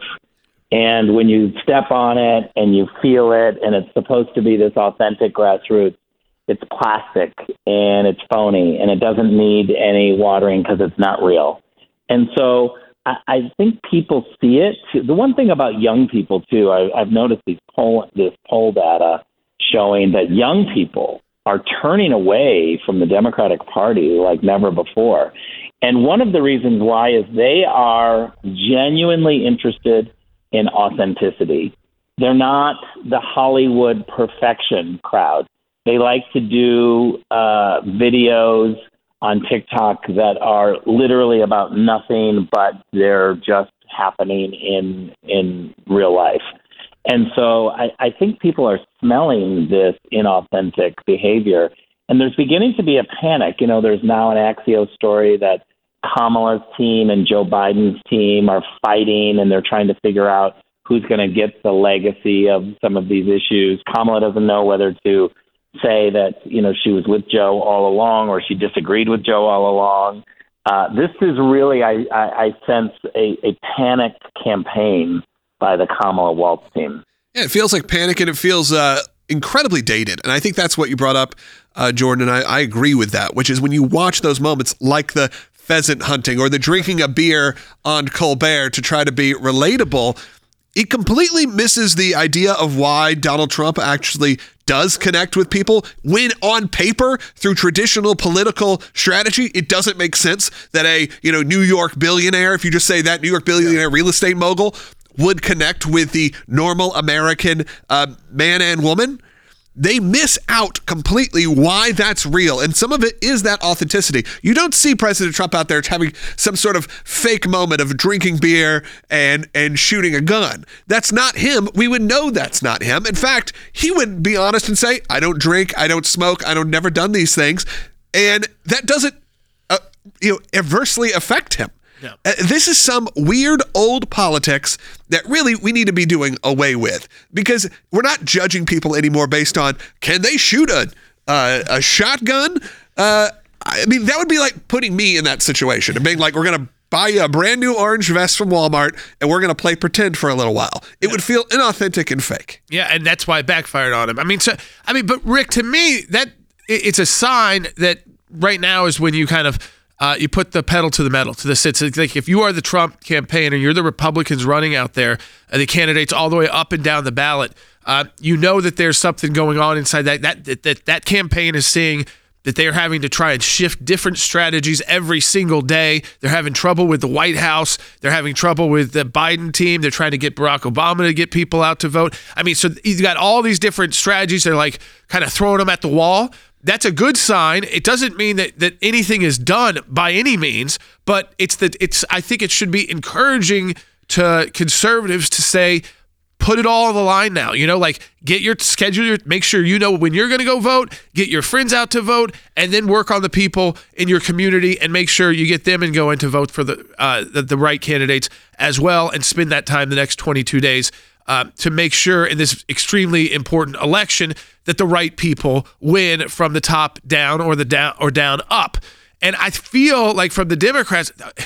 And when you step on it and you feel it, and it's supposed to be this authentic grassroots, it's plastic and it's phony and it doesn't need any watering because it's not real. And so I, I think people see it. The one thing about young people, too, I, I've noticed these poll, this poll data showing that young people are turning away from the Democratic Party like never before. And one of the reasons why is they are genuinely interested in authenticity. They're not the Hollywood perfection crowd. They like to do uh, videos on TikTok that are literally about nothing, but they're just happening in in real life. And so I, I think people are smelling this inauthentic behavior, and there's beginning to be a panic. You know, there's now an Axios story that Kamala's team and Joe Biden's team are fighting, and they're trying to figure out who's going to get the legacy of some of these issues. Kamala doesn't know whether to say that, you know, she was with Joe all along or she disagreed with Joe all along. Uh, this is really, I, I, I sense, a, a panic campaign by the Kamala Walz team. Yeah, it feels like panic, and it feels uh, incredibly dated. And I think that's what you brought up, uh, Jordan, and I, I agree with that, which is when you watch those moments like the pheasant hunting or the drinking a beer on Colbert to try to be relatable, it completely misses the idea of why Donald Trump actually does connect with people, when on paper, through traditional political strategy, it doesn't make sense that a, you know, New York billionaire, if you just say that New York billionaire real estate mogul, would connect with the normal American uh, man and woman. They miss out completely why that's real. And some of it is that authenticity. You don't see President Trump out there having some sort of fake moment of drinking beer and, and shooting a gun. That's not him. We would know that's not him. In fact, he would be honest and say, I don't drink, I don't smoke, I don't never done these things. And that doesn't uh, you know, adversely affect him. Yeah. Uh, this is some weird old politics that really we need to be doing away with, because we're not judging people anymore based on, can they shoot a uh, a shotgun? Uh, I mean, that would be like putting me in that situation and being like, we're going to buy you a brand new orange vest from Walmart and we're going to play pretend for a little while. It yeah. would feel inauthentic and fake. Yeah, and that's why it backfired on him. I mean, so I mean, but Rick, to me, that it's a sign that right now is when you kind of Uh, you put the pedal to the metal, to the sit. So like if you are the Trump campaign and you're the Republicans running out there, uh, the candidates all the way up and down the ballot, uh, you know that there's something going on inside that. That, that that that campaign is seeing that they're having to try and shift different strategies every single day. They're having trouble with the White House. They're having trouble with the Biden team. They're trying to get Barack Obama to get people out to vote. I mean, so you've got all these different strategies. They're like kind of throwing them at the wall. That's a good sign. It doesn't mean that, that anything is done by any means, but it's that it's. I think it should be encouraging to conservatives to say, put it all on the line now. You know, like get your schedule, your, make sure you know when you're going to go vote, get your friends out to vote, and then work on the people in your community and make sure you get them and go in to vote for the uh, the, the right candidates as well, and spend that time the next twenty-two days uh, to make sure in this extremely important election that the right people win from the top down or the down or down up. And I feel like from the Democrats,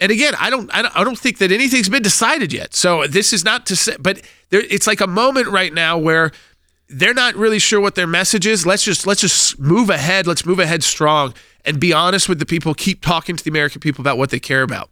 And again, I don't, I don't, I don't think that anything's been decided yet. So this is not to say, but there, it's like a moment right now where they're not really sure what their message is. Let's just, let's just move ahead. Let's move ahead strong and be honest with the people. Keep talking to the American people about what they care about.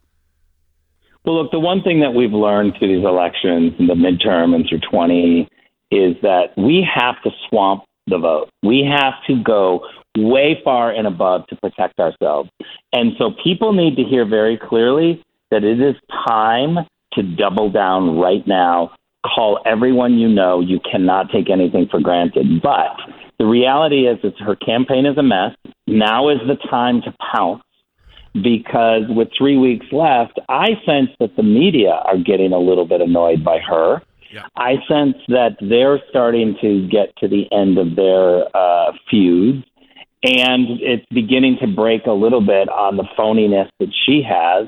Well, look, the one thing that we've learned through these elections, in the midterm and through twenty, is that we have to swamp the vote. We have to go way far and above to protect ourselves. And so people need to hear very clearly that it is time to double down right now. Call everyone you know. You cannot take anything for granted. But the reality is that her campaign is a mess. Now is the time to pounce, because with three weeks left, I sense that the media are getting a little bit annoyed by her. Yeah. I sense that they're starting to get to the end of their uh, feuds, and it's beginning to break a little bit on the phoniness that she has.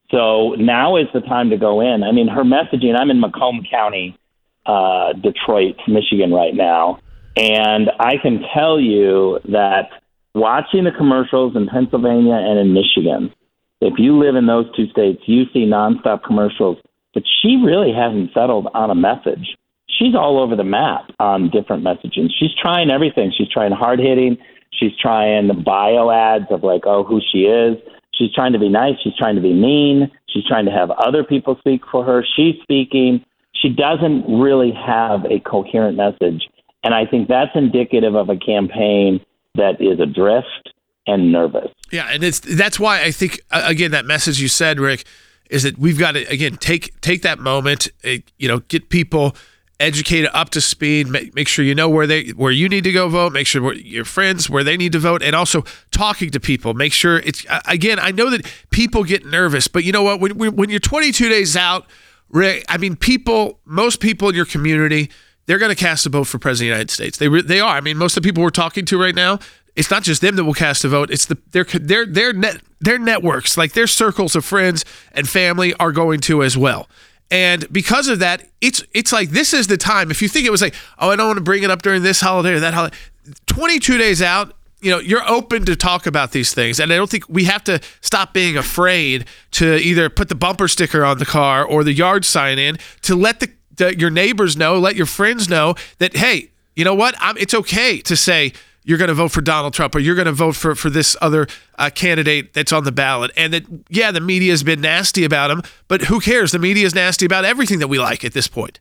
So now is the time to go in. I mean, her messaging, I'm in Macomb County, uh, Detroit, Michigan right now, and I can tell you that watching the commercials in Pennsylvania and in Michigan, if you live in those two states, you see nonstop commercials. But she really hasn't settled on a message. She's all over the map on different messaging. She's trying everything. She's trying hard-hitting. She's trying the bio ads of like, oh, who she is. She's trying to be nice. She's trying to be mean. She's trying to have other people speak for her. She's speaking. She doesn't really have a coherent message. And I think that's indicative of a campaign that is adrift and nervous. Yeah, and it's that's why I think, again, that message you said, Rick, is that we've got to, again, take take that moment, uh, you know, get people educated, up to speed, make, make sure you know where they where you need to go vote, make sure where, your friends where they need to vote, and also talking to people. Make sure it's, again, I know that people get nervous, but you know what? When, when you're twenty-two days out, Rick, I mean, people, most people in your community, they're going to cast a vote for President of the United States. They they are. I mean, most of the people we're talking to right now, it's not just them that will cast a vote. It's the their their their net their networks, like their circles of friends and family, are going to as well. And because of that, it's it's like this is the time. If you think it was like, oh, I don't want to bring it up during this holiday or that holiday, twenty-two days out, you know, you're open to talk about these things. And I don't think we have to stop being afraid to either put the bumper sticker on the car or the yard sign in, to let the, the your neighbors know, let your friends know that, hey, you know what? I'm, it's okay to say you're going to vote for Donald Trump or you're going to vote for, for this other uh, candidate that's on the ballot. And that, yeah, the media has been nasty about him, but who cares? The media is nasty about everything that we like at this point.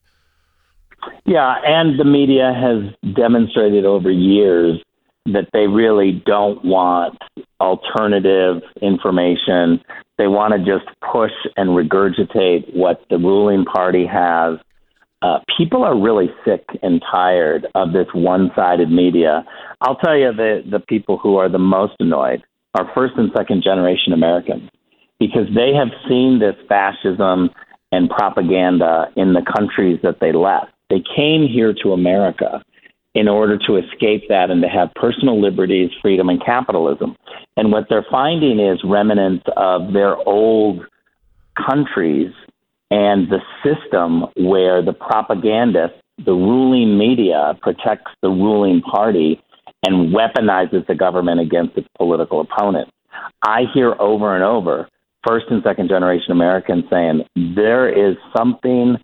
Yeah, and the media has demonstrated over years that they really don't want alternative information. They want to just push and regurgitate what the ruling party has. Uh, people are really sick and tired of this one-sided media. I'll tell you, the, the people who are the most annoyed are first and second generation Americans, because they have seen this fascism and propaganda in the countries that they left. They came here to America in order to escape that and to have personal liberties, freedom, and capitalism. And what they're finding is remnants of their old countries and the system where the propagandist, the ruling media, protects the ruling party and weaponizes the government against its political opponent. I hear over and over first and second generation Americans saying there is something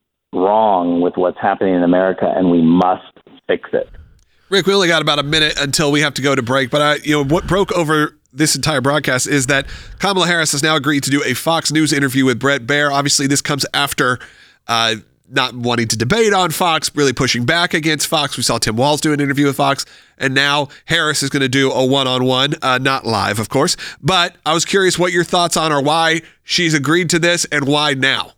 wrong with what's happening in America and we must fix it. Rick, we only got about a minute until we have to go to break, but I, you know, what broke over this entire broadcast is that Kamala Harris has now agreed to do a Fox News interview with Bret Baier. Obviously, this comes after uh, not wanting to debate on Fox, really pushing back against Fox. We saw Tim Walz do an interview with Fox, and now Harris is going to do a one-on-one, uh, not live, of course. But I was curious what your thoughts on are, why she's agreed to this and why now.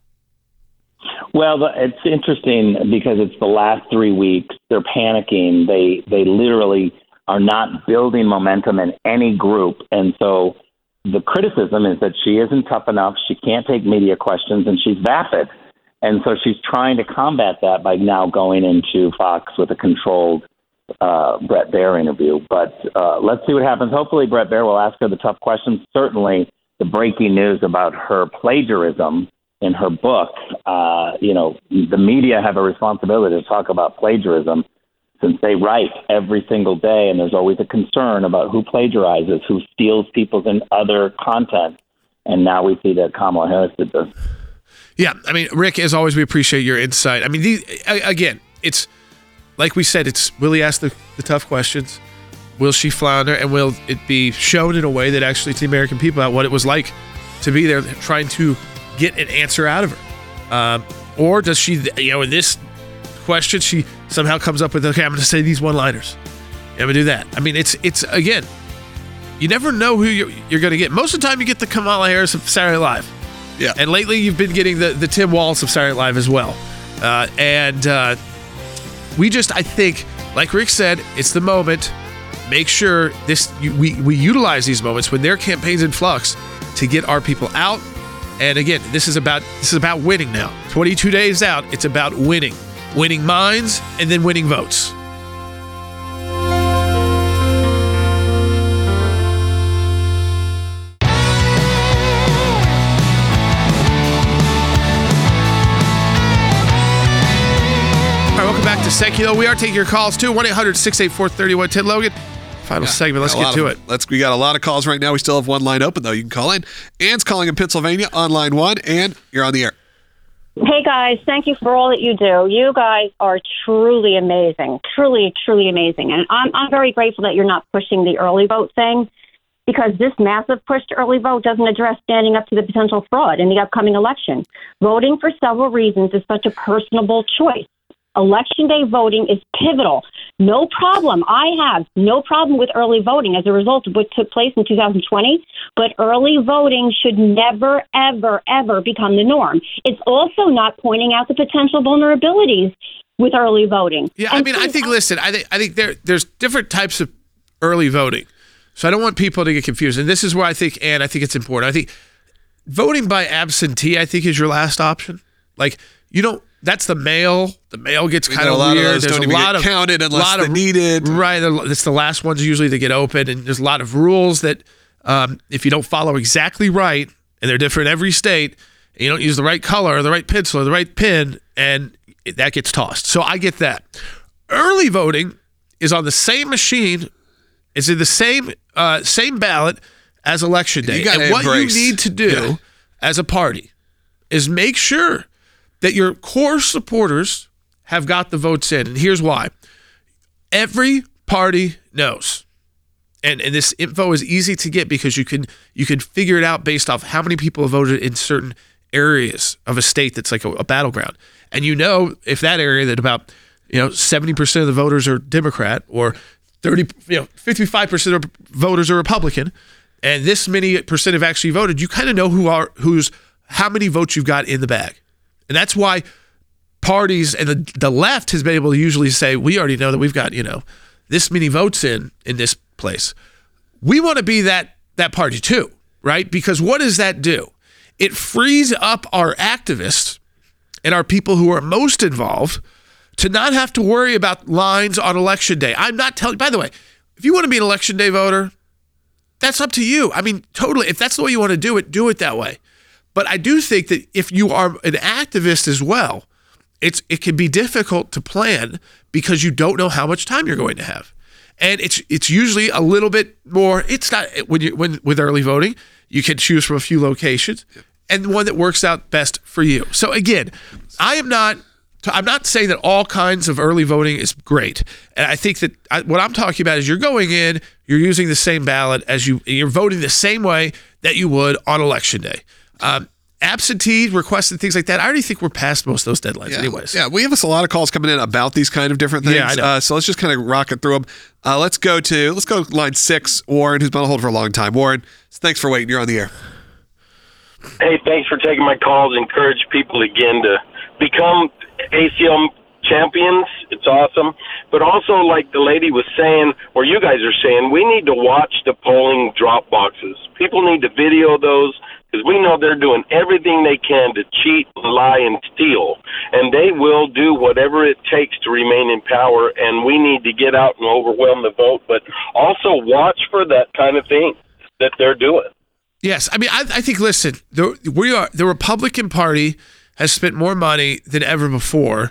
Well, it's interesting because it's the last three weeks. They're panicking. They they literally are not building momentum in any group. And so the criticism is that she isn't tough enough. She can't take media questions, and she's vapid. And so she's trying to combat that by now going into Fox with a controlled uh, Bret Baier interview. But uh, let's see what happens. Hopefully Bret Baier will ask her the tough questions. Certainly the breaking news about her plagiarism in her book, uh, you know, the media have a responsibility to talk about plagiarism since they write every single day, and there's always a concern about who plagiarizes, who steals people's and other content. And now we see that Kamala Harris did this. Yeah, I mean, Rick, as always, we appreciate your insight. I mean, these, again, it's like we said, it's will he ask the, the tough questions? Will she flounder? And will it be shown in a way that actually to the American people about what it was like to be there trying to get an answer out of her? Um, or does she, you know, in this question, she somehow comes up with, okay, I'm going to say these one-liners. I'm going to do that. I mean, it's, it's again, you never know who you're, you're going to get. Most of the time, you get the Kamala Harris of Saturday Night Live. Yeah. And lately, you've been getting the, the Tim Walz of Saturday Night Live as well. Uh, and uh, we just, I think, like Rick said, it's the moment. Make sure this you, we, we utilize these moments when their campaign's in flux to get our people out. And again, this is about this is about winning now. twenty-two days out, it's about winning. Winning minds and then winning votes. Back to Secular. We are taking your calls too. one eight hundred six eight four three one one zero. Logan, final yeah, segment. Let's get to it. Let's. We got a lot of calls right now. We still have one line open, though. You can call in. Anne's calling in Pennsylvania on line one. Anne, you're on the air. Hey, guys. Thank you for all that you do. You guys are truly amazing. Truly, truly amazing. And I'm, I'm very grateful that you're not pushing the early vote thing, because this massive push to early vote doesn't address standing up to the potential fraud in the upcoming election. Voting for several reasons is such a personable choice. Election day voting is pivotal. No problem. I have no problem with early voting as a result of what took place in two thousand twenty, but early voting should never, ever, ever become the norm. It's also not pointing out the potential vulnerabilities with early voting. Yeah, I mean, I think, listen, I think I think there there's different types of early voting. So I don't want people to get confused. And this is where I think, Ann, I think it's important. I think voting by absentee, I think, is your last option. Like, you don't, that's the mail. The mail gets kind of weird. Of there's don't a lot of counted unless lot they're of, needed. Right. It's the last ones usually that get open. And there's a lot of rules that um, if you don't follow exactly right, and they're different in every state, and you don't use the right color or the right pencil or the right pen, and it, that gets tossed. So I get that. Early voting is on the same machine. It's in the same uh, same ballot as Election Day. You gotta and what embrace. you need to do yeah. as a party is make sure that your core supporters have got the votes in. And here's why. Every party knows. And and this info is easy to get because you can you can figure it out based off how many people have voted in certain areas of a state that's like a, a battleground. And you know if that area that about you know seventy percent of the voters are Democrat, or thirty you know fifty-five percent of voters are Republican, and this many percent have actually voted, you kind of know who are who's how many votes you've got in the bag. And that's why parties and the, the left has been able to usually say, we already know that we've got, you know, this many votes in in this place. We want to be that that party too, right? Because what does that do? It frees up our activists and our people who are most involved to not have to worry about lines on Election Day. I'm not telling, by the way, if you want to be an Election Day voter, that's up to you. I mean, totally. If that's the way you want to do it, do it that way. But I do think that if you are an activist as well, it's it can be difficult to plan because you don't know how much time you're going to have. And it's it's usually a little bit more, it's not, when you when with early voting, you can choose from a few locations and the one that works out best for you. So again, I am not, I'm not saying that all kinds of early voting is great. And I think that I, what I'm talking about is you're going in, you're using the same ballot as you, you're voting the same way that you would on Election Day. Um, absentee requests and things like that, I already think we're past most of those deadlines yeah. anyways. Yeah, we have a lot of calls coming in about these kind of different things. Yeah, I know. Uh, so let's just kind of rocket through them. Uh, let's go to let's go to line six, Warren, who's been on hold for a long time. Warren, thanks for waiting. You're on the air. Hey, thanks for taking my calls. Encourage people again to become A C L champions. It's awesome. But also, like the lady was saying, or you guys are saying, we need to watch the polling drop boxes. People need to video those, because we know they're doing everything they can to cheat, lie, and steal. And they will do whatever it takes to remain in power, and we need to get out and overwhelm the vote, but also watch for that kind of thing that they're doing. Yes. I mean, I, I think, listen, the, we are the Republican Party has spent more money than ever before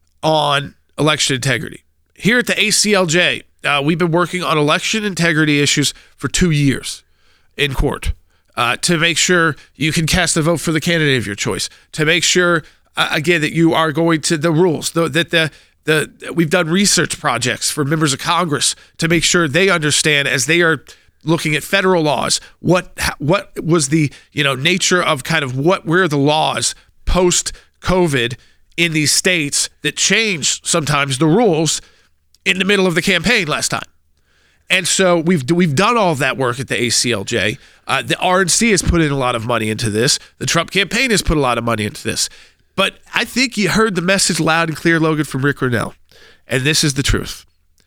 on election integrity. Here at the A C L J, uh, we've been working on election integrity issues for two years in court. uh, to make sure you can cast a vote for the candidate of your choice, to make sure, uh, again, that you are going to the rules, the, that the the we've done research projects for members of Congress to make sure they understand as they are looking at federal laws, what what was the you know nature of kind of what were the laws post-COVID in these states that changed sometimes the rules in the middle of the campaign last time. And so we've we've done all of that work at the A C L J. Uh, the R N C has put in a lot of money into this. The Trump campaign has put a lot of money into this. But I think you heard the message loud and clear, Logan, from Rick Grenell. And this is the truth.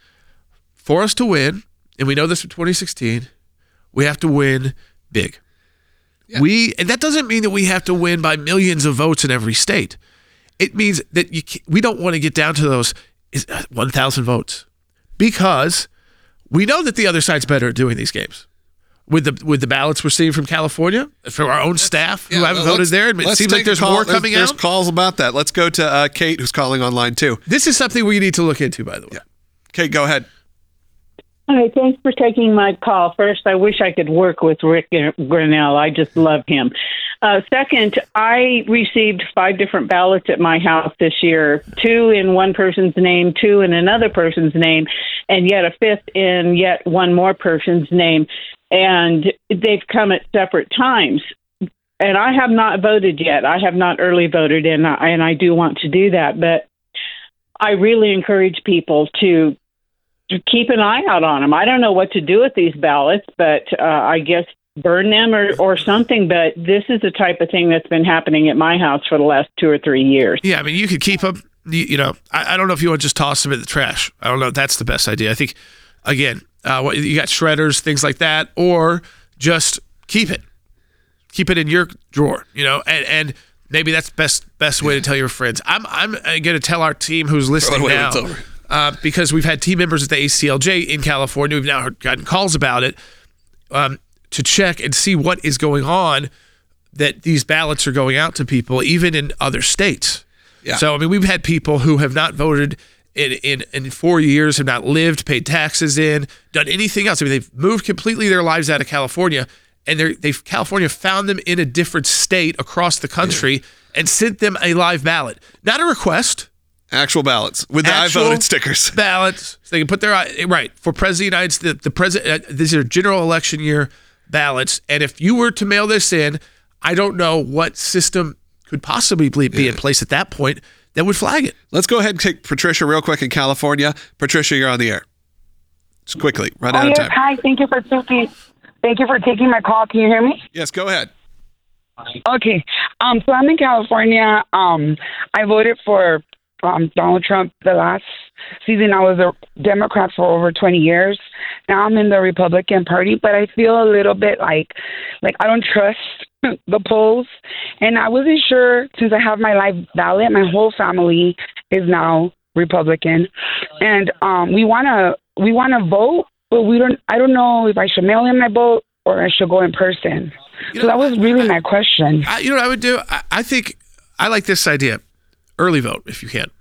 For us to win, and we know this from twenty sixteen, we have to win big. Yeah. We and that doesn't mean that we have to win by millions of votes in every state. It means that you we don't want to get down to those one thousand votes because we know that the other side's better at doing these games. With the with the ballots we're seeing from California, from our own staff who yeah, haven't well, voted there, and it seems like there's call, more coming there's, out. There's calls about that. Let's go to uh, Kate, who's calling online too. This is something we need to look into, by the way. Yeah. Kate, go ahead. Hi, thanks for taking my call. First, I wish I could work with Rick Grenell. I just love him. Uh, second, I received five different ballots at my house this year, two in one person's name, two in another person's name, and yet a fifth in yet one more person's name. And they've come at separate times. And I have not voted yet. I have not early voted, and I, and I do want to do that. But I really encourage people to keep an eye out on them. I don't know what to do with these ballots, but uh, I guess burn them or, or something. But this is the type of thing that's been happening at my house for the last two or three years. Yeah, I mean, you could keep them. You, you know, I, I don't know if you want to just toss them in the trash. I don't know if that's the best idea. I think, again, uh, what, you got shredders, things like that, or just keep it. Keep it in your drawer, you know, and, and maybe that's best best way to tell your friends. I'm I'm going to tell our team who's listening now, uh, because we've had team members at the A C L J in California. We've now gotten calls about it, um, to check and see what is going on, that these ballots are going out to people, even in other states. Yeah. So, I mean, we've had people who have not voted in, in, in four years, have not lived, paid taxes in, done anything else. I mean, they've moved completely their lives out of California, and they're, they've California found them in a different state across the country yeah. and sent them a live ballot. Not a request. Actual ballots with the Actual I voted stickers. Ballots. So they can put their, right, for President of the United States, the, the president, uh, these are general election year ballots. And if you were to mail this in, I don't know what system could possibly be yeah. in place at that point that would flag it. Let's go ahead and take Patricia real quick in California. Patricia, you're on the air. Just quickly, run out oh, of yes. time. Hi, thank you for taking thank you for taking my call. Can you hear me? Yes, go ahead. Okay. Um, so I'm in California. Um, I voted for um, Donald Trump the last season. I was a Democrat for over twenty years. Now I'm in the Republican Party, but I feel a little bit like like I don't trust the polls. And I wasn't sure, since I have my live ballot, my whole family is now Republican. And um, we want to we want to vote, but we don't. I don't know if I should mail in my vote or I should go in person. You so know, that was really my question. I, you know what I would do? I, I think I like this idea. Early vote if you can.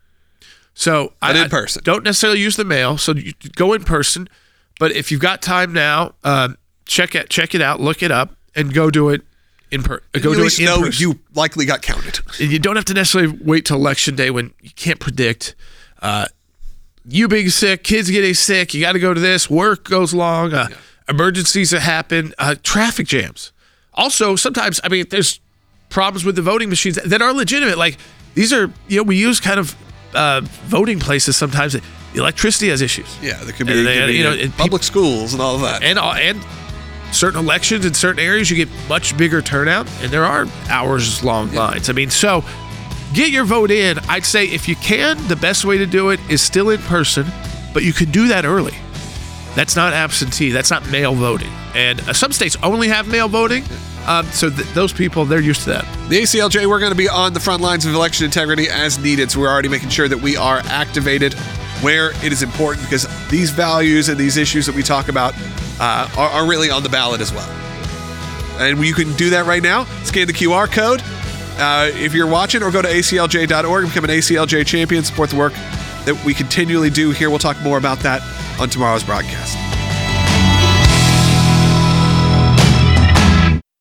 So but I, in person. I don't necessarily use the mail. So you go in person. But if you've got time now, um, check it check it out, look it up, and go do it in per. Go you do at it in know person. You likely got counted. And you don't have to necessarily wait till election day when you can't predict. Uh, you being sick, kids getting sick, you got to go to this. Work goes long. Uh, yeah. Emergencies that happen. Uh, traffic jams. Also, sometimes, I mean, there's problems with the voting machines that are legitimate. Like, these are, you know, we use kind of uh, voting places sometimes. The electricity has issues. Yeah, there could be, and they, could be you know, in public schools and all of that. And, and certain elections in certain areas, you get much bigger turnout, and there are hours long yeah. lines. I mean, so get your vote in. I'd say if you can, the best way to do it is still in person, but you could do that early. That's not absentee. That's not mail voting. And uh, some states only have mail voting. Um, so th- those people, they're used to that. The A C L J, we're going to be on the front lines of election integrity as needed. So we're already making sure that we are activated where it is important, because these values and these issues that we talk about uh, are, are really on the ballot as well. And you can do that right now. Scan the Q R code uh, if you're watching, or go to A C L J dot org and become an A C L J champion. Support the work that we continually do here. We'll talk more about that on tomorrow's broadcast.